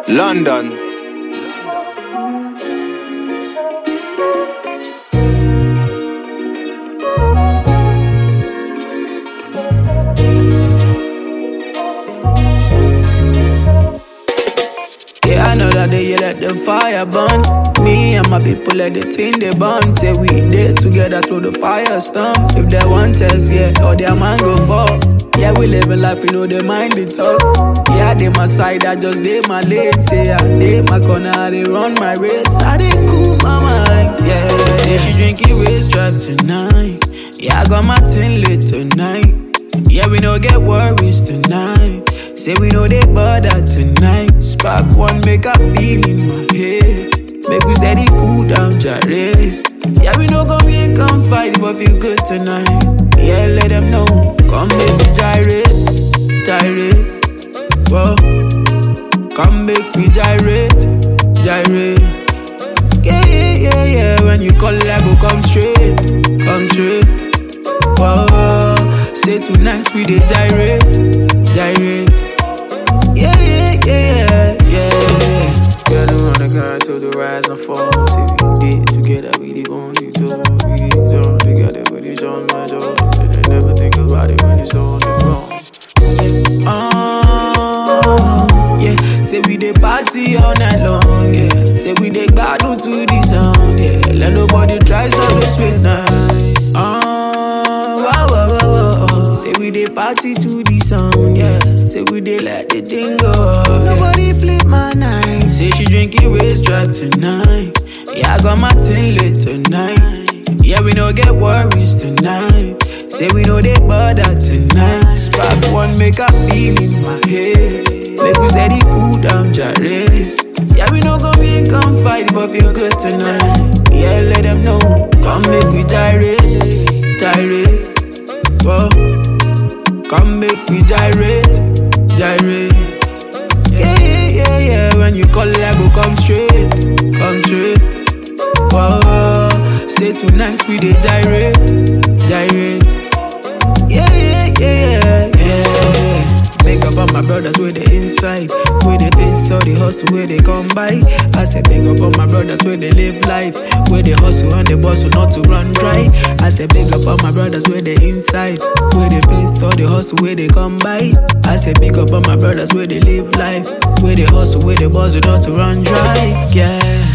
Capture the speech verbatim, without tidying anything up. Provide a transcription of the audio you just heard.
London. Yeah, I know that day you let the fire burn. Me and my people let the thing they burn. Say we did together through the fire storm. If they want us, yeah, or their man go fall. Yeah, we living life, you know they mind the talk. Yeah, they my side, I just they my lane. Say I they my corner, I they run my race. I they cool my mind. Yeah, say she drinking waist drop tonight. Yeah, I got my tin lit tonight. Yeah, we no get worries tonight. Say we know they bother tonight. Spark one, make a feel in my head. Make we steady cool down, jare. Yeah, we no come here, come fight, but feel good tonight. Yeah, let them know. Come make we gyrate, gyrate. Whoa. Come make we gyrate, gyrate. Yeah, yeah, yeah, yeah. When you call, I go come straight, come straight. Whoa. Say tonight we dey gyrate, gyrate. Yeah, yeah, yeah, yeah, yeah. Girl, I wanna go to the rise and fall. Say we did together, we did on you too. We did all together, but it's on my door. And I never think about it when it's all wrong. Oh, yeah. Say we dey party all night long, yeah. Say we dey gbadun to the sound, yeah. Let nobody try stop the sweet night. Oh, wow, wow, wow, wow. Say we dey party to the sound, yeah. Say we dey let the thing go off, yeah. Nobody flip my night. Say she drinking waist drop tonight. Yeah, I got my tin lit tonight. Yeah, we no get worries tonight. Say we know they bother tonight. Spark one, make a feel in my head. Make we steady cool down, jare. Yeah, we no come here, come fight, but feel good tonight. Yeah, let them know. Come make we gyrate, gyrate. Whoa. Come make we gyrate, gyrate. Yeah, yeah, yeah, yeah. When you call, I go come straight, come straight. Whoa. Say tonight we dey gyrate, gyrate. Yeah, yeah, yeah, yeah, yeah. Make up on my brothers with the inside, with the face all the hustle where they come by. I said big up on my brothers where they live life, where they hustle and they bustle not to run dry. I said big up on my brothers where they inside, where they face all the hustle where they come by. I said big up on my brothers where they live life, where they hustle where they bustle not to run dry. Yeah.